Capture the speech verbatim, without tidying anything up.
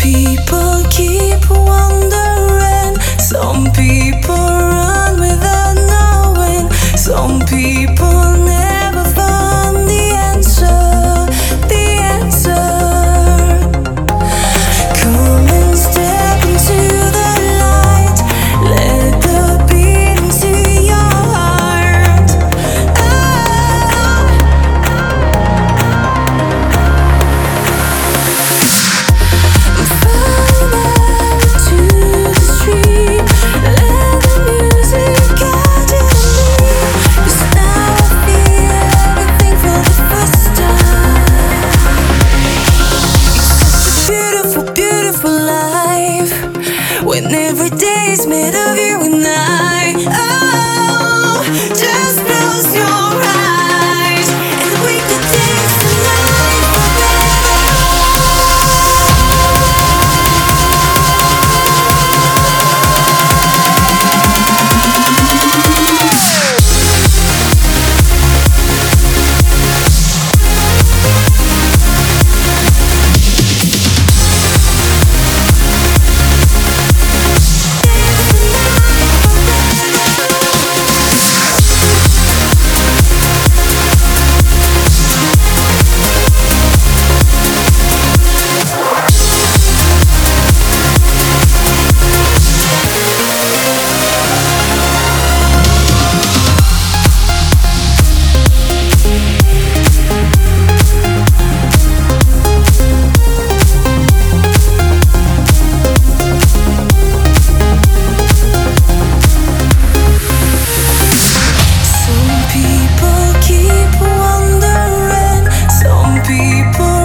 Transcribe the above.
people keep wondering. Some people run without knowing. Some people never find the answer, the answer. Come and step into the light. Let the beat into your heart. Oh. Follow to the street. Let the music guide you. 'Cause now I feel everything for the first time. It's such a beautiful, beautiful life when every day is made of you and I. Oh, just close your eyes and we could dance the night forever. Some people keep wondering. Some people